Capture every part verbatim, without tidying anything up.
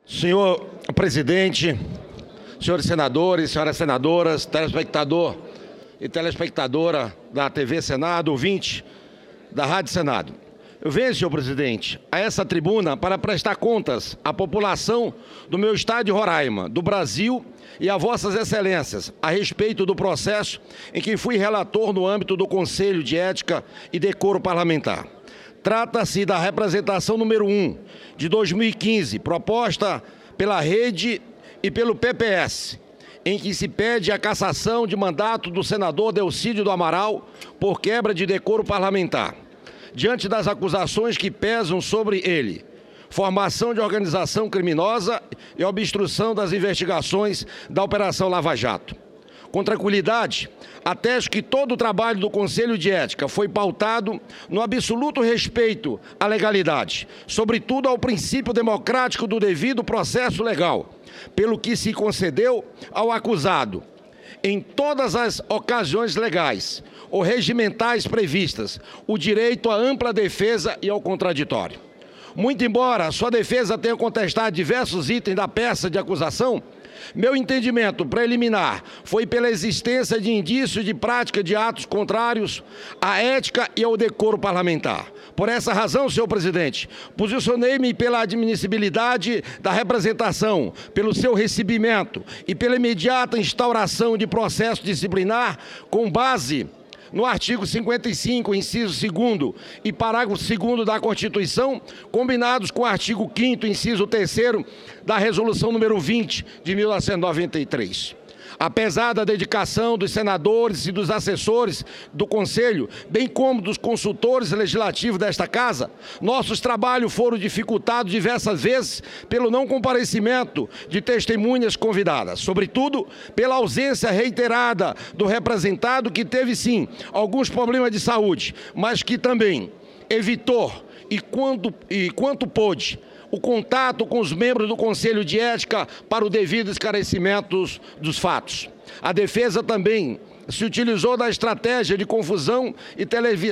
Senhor presidente, senhores senadores, senhoras senadoras, telespectador e telespectadora da T V Senado, ouvinte da Rádio Senado. Eu venho, senhor presidente, a essa tribuna para prestar contas à população do meu estado de Roraima, do Brasil e a vossas excelências a respeito do processo em que fui relator no âmbito do Conselho de Ética e Decoro Parlamentar. Trata-se da representação número um de dois mil e quinze, proposta pela Rede e pelo P P S, em que se pede a cassação de mandato do senador Delcídio do Amaral por quebra de decoro parlamentar, diante das acusações que pesam sobre ele: formação de organização criminosa e obstrução das investigações da Operação Lava Jato. Com tranquilidade, atesto que todo o trabalho do Conselho de Ética foi pautado no absoluto respeito à legalidade, sobretudo ao princípio democrático do devido processo legal, pelo que se concedeu ao acusado, em todas as ocasiões legais ou regimentais previstas, o direito à ampla defesa e ao contraditório. Muito embora sua defesa tenha contestado diversos itens da peça de acusação, meu entendimento preliminar foi pela existência de indícios de prática de atos contrários à ética e ao decoro parlamentar. Por essa razão, senhor presidente, posicionei-me pela admissibilidade da representação, pelo seu recebimento e pela imediata instauração de processo disciplinar com base no artigo cinquenta e cinco, inciso segundo e parágrafo segundo da Constituição, combinados com o artigo quinto, inciso terceiro da Resolução número vinte de mil novecentos e noventa e três. Apesar da dedicação dos senadores e dos assessores do Conselho, bem como dos consultores legislativos desta Casa, nossos trabalhos foram dificultados diversas vezes pelo não comparecimento de testemunhas convidadas, sobretudo pela ausência reiterada do representado, que teve sim alguns problemas de saúde, mas que também evitou e quanto, e quanto pôde o contato com os membros do Conselho de Ética para o devido esclarecimento dos fatos. A defesa também se utilizou da estratégia de confusão e televi...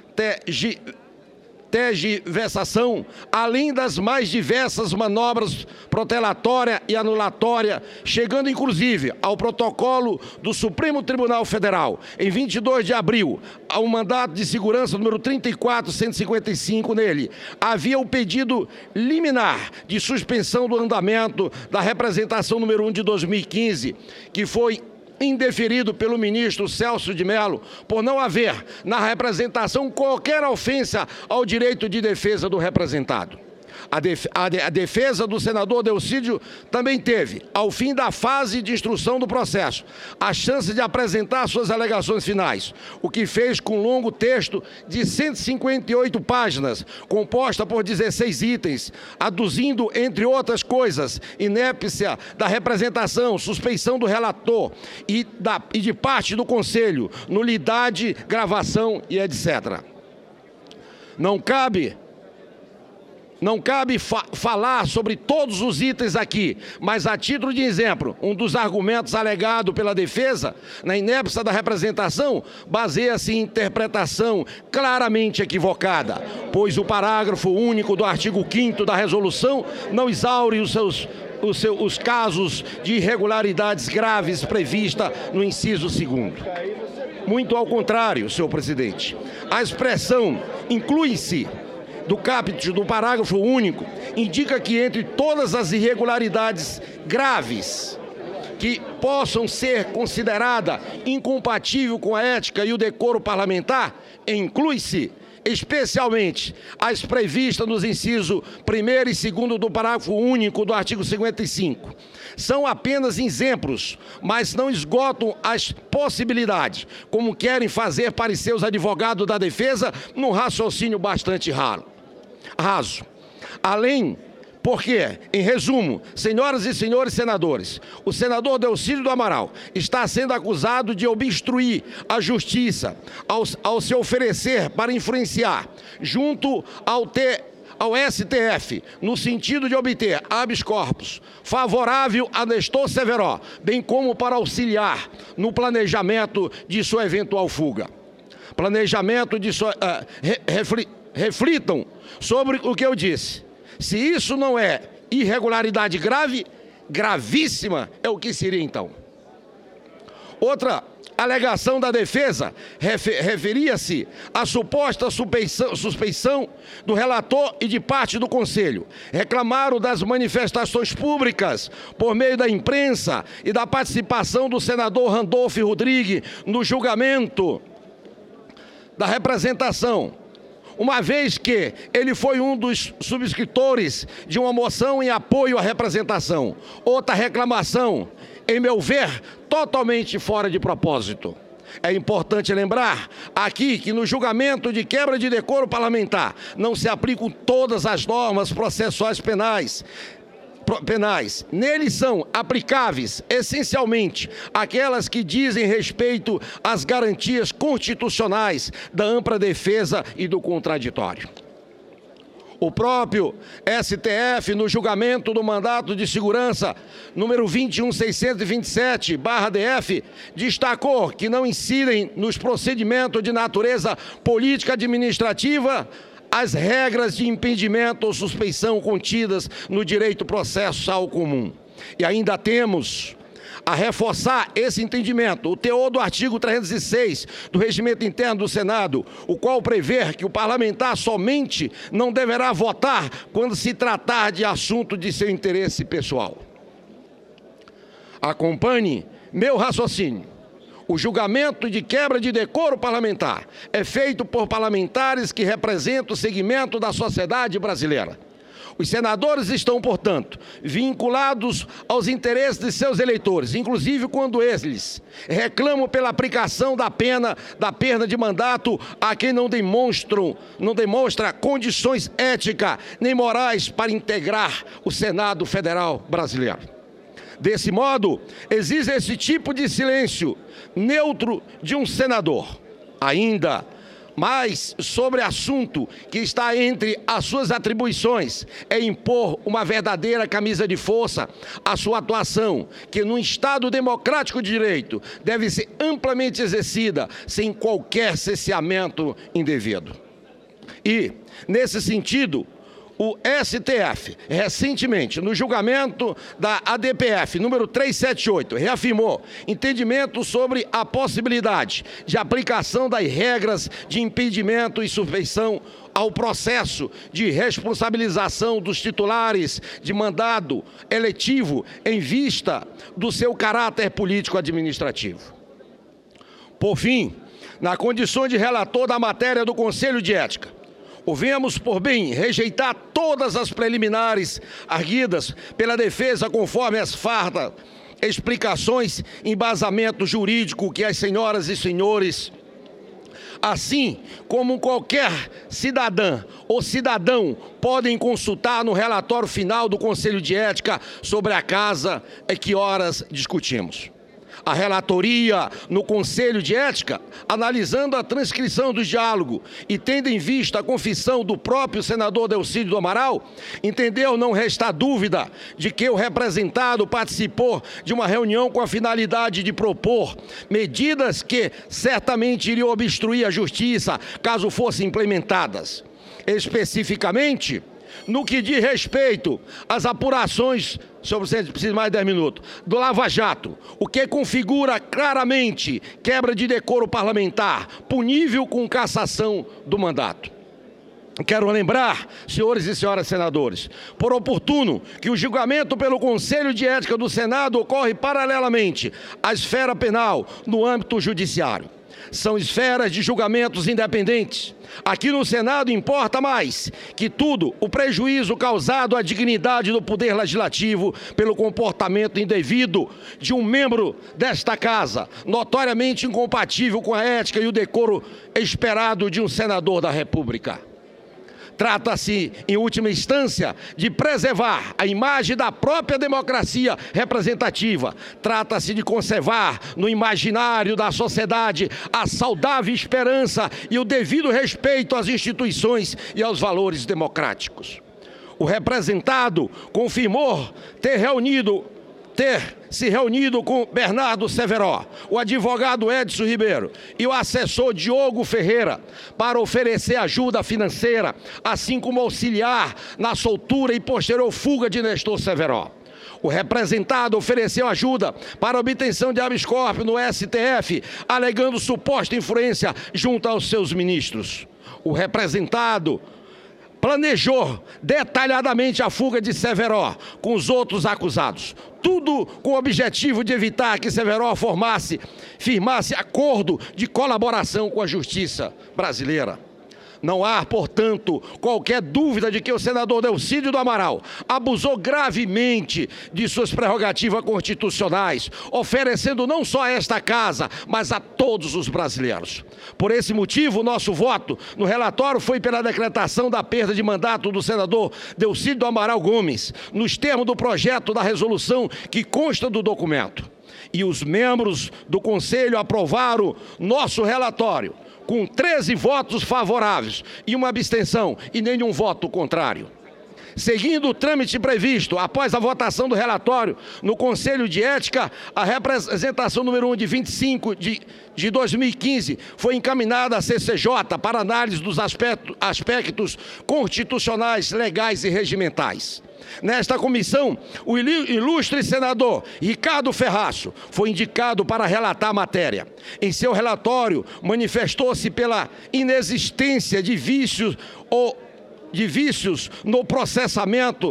te... tergiversação, além das mais diversas manobras protelatória e anulatória, chegando inclusive ao protocolo do Supremo Tribunal Federal, em vinte e dois de abril, ao mandato de segurança número trinta e quatro, cento e cinquenta e cinco nele, havia o pedido liminar de suspensão do andamento da representação número um de dois mil e quinze, que foi indeferido pelo ministro Celso de Mello, por não haver na representação qualquer ofensa ao direito de defesa do representado. A, def a, de a defesa do senador Delcídio também teve, ao fim da fase de instrução do processo, a chance de apresentar suas alegações finais, o que fez com um longo texto de cento e cinquenta e oito páginas, composta por dezesseis itens, aduzindo, entre outras coisas, inépcia da representação, suspeição do relator e, da, e de parte do Conselho, nulidade, gravação e etcétera. Não cabe... Não cabe fa falar sobre todos os itens aqui, mas a título de exemplo, um dos argumentos alegados pela defesa na inépcia da representação baseia-se em interpretação claramente equivocada, pois o parágrafo único do artigo quinto da resolução não exaure os seus Os, seus, os casos de irregularidades graves prevista no inciso segundo. Muito ao contrário, senhor presidente, a expressão inclui-se do caput do parágrafo único indica que entre todas as irregularidades graves que possam ser consideradas incompatíveis com a ética e o decoro parlamentar, inclui-se especialmente as previstas nos incisos primeiro e segundo do parágrafo único do artigo cinquenta e cinco. São apenas exemplos, mas não esgotam as possibilidades, como querem fazer parecer os advogados da defesa num raciocínio bastante raro. raso. Além, porque, em resumo, senhoras e senhores senadores, o senador Delcídio do Amaral está sendo acusado de obstruir a justiça ao, ao se oferecer para influenciar, junto ao, T, ao S T F, no sentido de obter habeas corpus favorável a Nestor Severo, bem como para auxiliar no planejamento de sua eventual fuga. Planejamento de sua... Uh, re, refri, reflitam sobre o que eu disse. Se isso não é irregularidade grave, gravíssima, é o que seria então. Outra alegação da defesa referia-se à suposta suspeição, suspeição do relator e de parte do Conselho. Reclamaram das manifestações públicas por meio da imprensa e da participação do senador Randolfo Rodrigues no julgamento da representação, uma vez que ele foi um dos subscritores de uma moção em apoio à representação. Outra reclamação, em meu ver, totalmente fora de propósito. É importante lembrar aqui que no julgamento de quebra de decoro parlamentar não se aplicam todas as normas processuais penais. penais. Neles são aplicáveis, essencialmente, aquelas que dizem respeito às garantias constitucionais da ampla defesa e do contraditório. O próprio S T F, no julgamento do mandato de segurança número vinte e um mil seiscentos e vinte e sete barra D F, destacou que não incidem nos procedimentos de natureza política administrativa as regras de impedimento ou suspeição contidas no direito processual comum. E ainda temos a reforçar esse entendimento, o teor do artigo trezentos e seis do Regimento Interno do Senado, o qual prevê que o parlamentar somente não deverá votar quando se tratar de assunto de seu interesse pessoal. Acompanhe meu raciocínio. O julgamento de quebra de decoro parlamentar é feito por parlamentares que representam o segmento da sociedade brasileira. Os senadores estão, portanto, vinculados aos interesses de seus eleitores, inclusive quando eles reclamam pela aplicação da pena da perda de mandato a quem não demonstram, não demonstra condições éticas nem morais para integrar o Senado Federal brasileiro. Desse modo, exige esse tipo de silêncio neutro de um senador. Ainda mas sobre assunto que está entre as suas atribuições é impor uma verdadeira camisa de força à sua atuação, que no Estado democrático de direito deve ser amplamente exercida sem qualquer cerceamento indevido. E, nesse sentido, o S T F, recentemente, no julgamento da A D P F número trezentos e setenta e oito, reafirmou entendimento sobre a possibilidade de aplicação das regras de impedimento e suspeição ao processo de responsabilização dos titulares de mandado eletivo em vista do seu caráter político-administrativo. Por fim, na condição de relator da matéria do Conselho de Ética, ouvemos por bem rejeitar todas as preliminares arguidas pela defesa conforme as fartas explicações e embasamento jurídico que as senhoras e senhores, assim como qualquer cidadã ou cidadão, podem consultar no relatório final do Conselho de Ética sobre a casa e que horas discutimos. A relatoria no Conselho de Ética, analisando a transcrição do diálogo e tendo em vista a confissão do próprio senador Delcídio do Amaral, entendeu não restar dúvida de que o representado participou de uma reunião com a finalidade de propor medidas que certamente iriam obstruir a justiça caso fossem implementadas. Especificamente, no que diz respeito às apurações, sobre você precisa mais de dez minutos, do Lava Jato, o que configura claramente quebra de decoro parlamentar, punível com cassação do mandato. Quero lembrar, senhores e senhoras senadores, por oportuno que o julgamento pelo Conselho de Ética do Senado ocorre paralelamente à esfera penal no âmbito judiciário. São esferas de julgamentos independentes. Aqui no Senado importa mais que tudo o prejuízo causado à dignidade do Poder Legislativo pelo comportamento indevido de um membro desta Casa, notoriamente incompatível com a ética e o decoro esperado de um senador da República. Trata-se, em última instância, de preservar a imagem da própria democracia representativa. Trata-se de conservar no imaginário da sociedade a saudável esperança e o devido respeito às instituições e aos valores democráticos. O representado confirmou ter reunido ter se reunido com Bernardo Severo, o advogado Edson Ribeiro e o assessor Diogo Ferreira para oferecer ajuda financeira, assim como auxiliar na soltura e posterior fuga de Nestor Severo. O representado ofereceu ajuda para a obtenção de habeas corpus no S T F, alegando suposta influência junto aos seus ministros. O representado planejou detalhadamente a fuga de Severo com os outros acusados. Tudo com o objetivo de evitar que Severo formasse, firmasse acordo de colaboração com a justiça brasileira. Não há, portanto, qualquer dúvida de que o senador Delcídio do Amaral abusou gravemente de suas prerrogativas constitucionais, oferecendo não só a esta casa, mas a todos os brasileiros. Por esse motivo, nosso voto no relatório foi pela decretação da perda de mandato do senador Delcídio do Amaral Gomes, nos termos do projeto da resolução que consta do documento. E os membros do Conselho aprovaram nosso relatório, com treze votos favoráveis e uma abstenção e nenhum voto contrário. Seguindo o trâmite previsto, após a votação do relatório no Conselho de Ética, a representação número um de vinte e cinco de, de dois mil e quinze foi encaminhada à C C J para análise dos aspectos, aspectos constitucionais, legais e regimentais. Nesta comissão, o ilustre senador Ricardo Ferraço foi indicado para relatar a matéria. Em seu relatório, manifestou-se pela inexistência de vícios ou de vícios no processamento,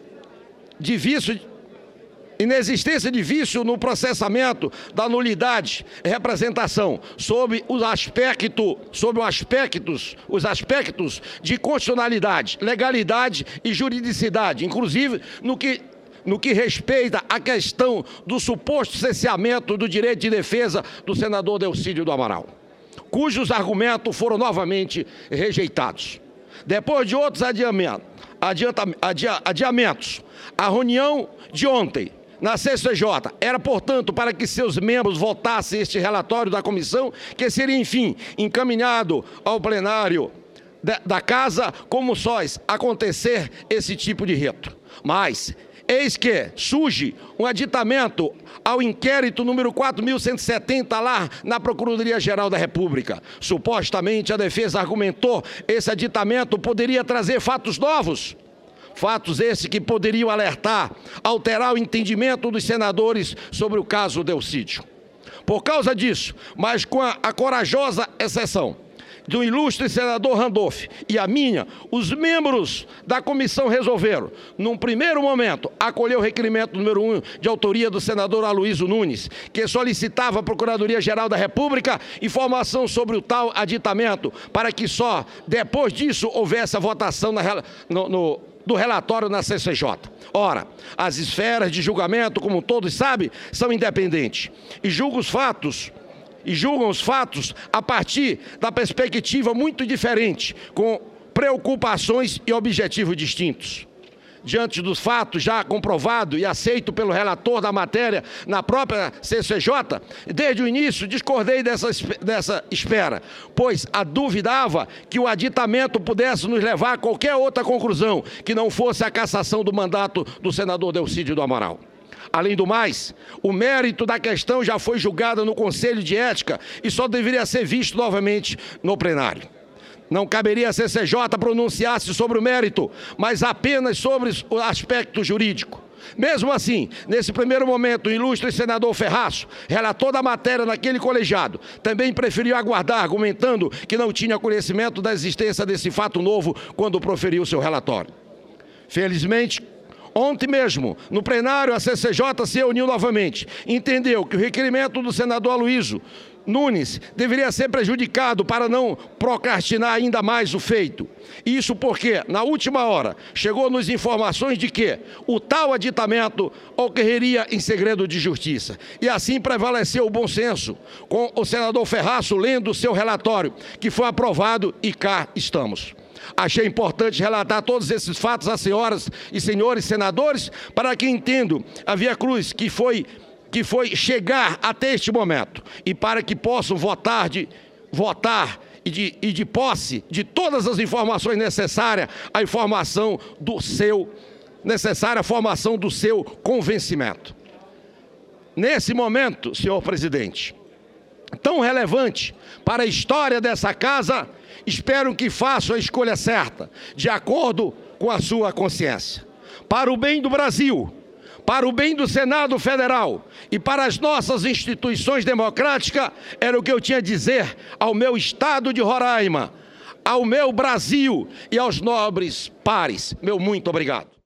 de vício, inexistência de vício no processamento da nulidade e representação sobre os aspectos, sobre os aspectos, os aspectos de constitucionalidade, legalidade e juridicidade, inclusive no que no que respeita à questão do suposto cerceamento do direito de defesa do senador Delcídio do Amaral, cujos argumentos foram novamente rejeitados. Depois de outros adiamentos, adianta, adia, adiamentos, a reunião de ontem na C C J era, portanto, para que seus membros votassem este relatório da comissão, que seria, enfim, encaminhado ao plenário da Casa, como sóis acontecer esse tipo de rito. Mas eis que surge um aditamento ao inquérito número quatro mil cento e setenta lá na Procuradoria-Geral da República. Supostamente a defesa argumentou esse aditamento poderia trazer fatos novos. Fatos esses que poderiam alertar, alterar o entendimento dos senadores sobre o caso Delcídio. Por causa disso, mas com a, a corajosa exceção do ilustre senador Randolph e a minha, os membros da comissão resolveram, num primeiro momento, acolher o requerimento número um de autoria do senador Aloysio Nunes, que solicitava à Procuradoria-Geral da República informação sobre o tal aditamento, para que só depois disso houvesse a votação na, no, no, do relatório na C C J. Ora, as esferas de julgamento, como todos sabem, são independentes e julgam os fatos e julgam os fatos a partir da perspectiva muito diferente, com preocupações e objetivos distintos. Diante dos fatos já comprovado e aceito pelo relator da matéria na própria C C J, desde o início discordei dessa, dessa espera, pois a duvidava que o aditamento pudesse nos levar a qualquer outra conclusão que não fosse a cassação do mandato do senador Delcídio do Amaral. Além do mais, o mérito da questão já foi julgado no Conselho de Ética e só deveria ser visto novamente no plenário. Não caberia a C C J pronunciar-se sobre o mérito, mas apenas sobre o aspecto jurídico. Mesmo assim, nesse primeiro momento, o ilustre senador Ferraço, relator da matéria naquele colegiado, também preferiu aguardar, argumentando que não tinha conhecimento da existência desse fato novo quando proferiu seu relatório. Felizmente, ontem mesmo, no plenário, a C C J se reuniu novamente, entendeu que o requerimento do senador Aloysio Nunes deveria ser prejudicado para não procrastinar ainda mais o feito. Isso porque, na última hora, chegou-nos informações de que o tal aditamento ocorreria em segredo de justiça. E assim prevaleceu o bom senso, com o senador Ferraço lendo o seu relatório, que foi aprovado e cá estamos. Achei importante relatar todos esses fatos às senhoras e senhores senadores para que entendam a via cruz que foi, que foi chegar até este momento e para que possam votar, de, votar e, de, e de posse de todas as informações necessárias à informação do seu, necessária formação do seu convencimento. nesse momento, senhor presidente, tão relevante para a história dessa casa, espero que faça a escolha certa, de acordo com a sua consciência. Para o bem do Brasil, para o bem do Senado Federal e para as nossas instituições democráticas, era o que eu tinha a dizer ao meu estado de Roraima, ao meu Brasil e aos nobres pares. Meu muito obrigado.